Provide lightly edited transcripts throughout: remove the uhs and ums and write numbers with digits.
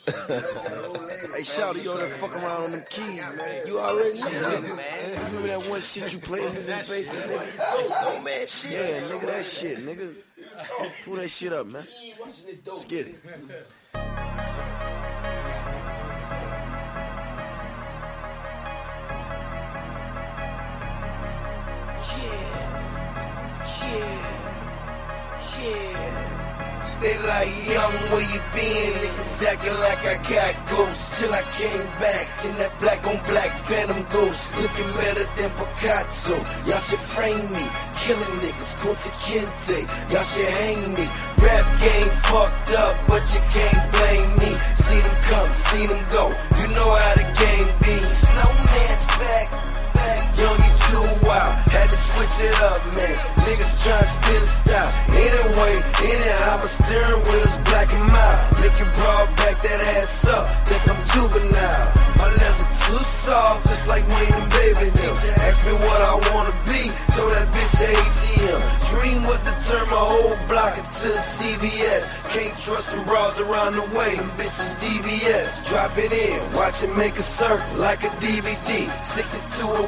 Hey, Shawty, you over there fuck around on them keys, man. You already know that, man. You remember that one shit you played in the basement, nigga? Oh, man, shit. Yeah, nigga, that shit, nigga. Pull that shit up, man. Let's get it. Yeah. They like, young, where you been? Niggas acting like I got ghosts. Till I came back in that black on black Phantom Ghost, looking better than Picasso. Y'all should frame me, killing niggas, Kunta Kinte. Y'all should hang me. Rap game fucked up, but you can't blame me. See them come, see them go. You know how the game be. Snowman's back. Young, you too wild. Had to switch it up, man. Niggas tryna steal style. Anyway, anyhow, my steering wheel's black and mild. Make it broad, back that ass up. Think I'm juvenile. My leather too soft, just like Wayne and Baby Teacher asked me what I wanna be. Told that bitch ATM. Dream was to turn my whole block into a CVS. Can't trust them bras around the way. Them bitches DVS. Drop it in, watch it make a circle like a DVD. 62 or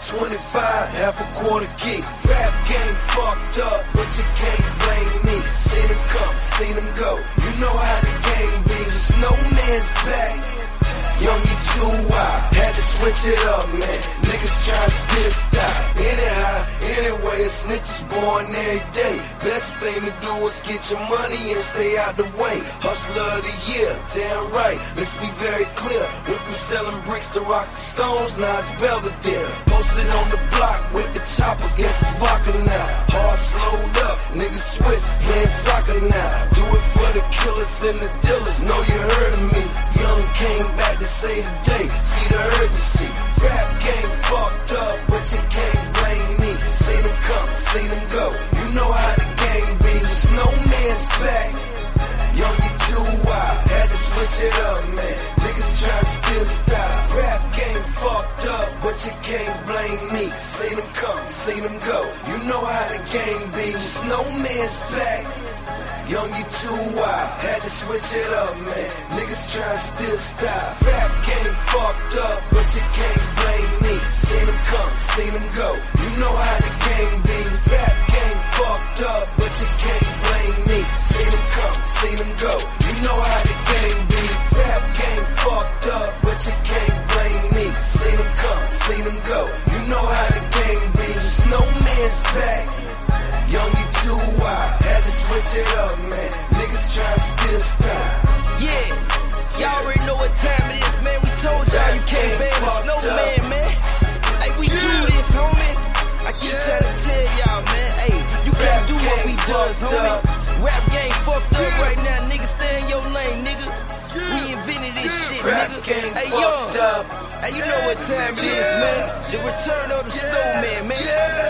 125, half a quarter kick. Rap game fucked up, but you can't blame me. See them come, see them go. You know how the game be. Snowman's back. Young, you too wild. Had to switch it up, man. Niggas tryna steal style. Anyhow, anyway, a snitch is born every day. Best thing to do is get your money and stay out the way. Hustler of the year, damn right. Let's be very clear. Went from selling bricks to rocks and stones, now it's Belvedere. Posted on the block with the choppers, guess it's vodka now. Hard slowed up, niggas switch, playing soccer now. Do it for the killers and the dealers, know you heard of me. Young came back to say today, see the urgency. Rap game fucked up, but you can't blame me. See them come, see them go. You know how the game be. Snowman's back. Young, you too wild. Had to switch it up, man. Niggas try to steal style. Rap game fucked up, but you can't blame me. See them come, see them go. You know how the game be. Snowman's back. Young, you too wild. Had to switch it up, man. Niggas try to steal style. Rap game fucked up, but you can't blame me. See them come, see them go. You know how the game be. Rap game fucked up, but you can't blame me. See them come, see them go. You know how the game be. Rap game fucked up, but you can't blame me. See them come, see them go. You know how the game be. Snowman's back. Young, you too wild. Had to switch it up, man. Niggas try to steal style. Yeah, y'all already know what time it is, man. We told y'all you can't ban the Snowman, man. Hey, we do this, homie. I keep trying to tell y'all, man. Hey, you can't do what we does, homie. Rap game fucked up right now, nigga. Stay in your lane, nigga. We invented this shit, nigga. Hey, young. Hey, you know what time it is, man. The return of the Snowman, man.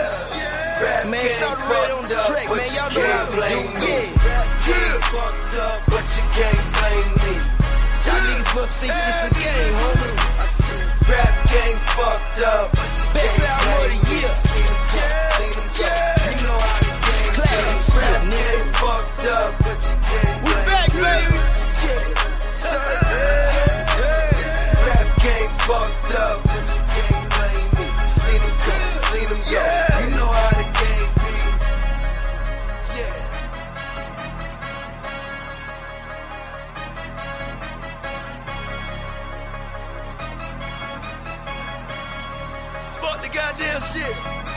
Man, shout right on the track, man. Y'all know how we do, yeah. Fucked up, but you can't blame me. Y'all niggas must think this a game, homie. Rap game fucked up, but you Best can't album of blame the me. year. You know how the game Classic be. shit, Rap nigga. game fucked up, but you can't We blame back, me. baby. Rap game fucked up, but you can't blame me. See them come, see them go. You know how the game be. Yeah. Fuck the goddamn shit.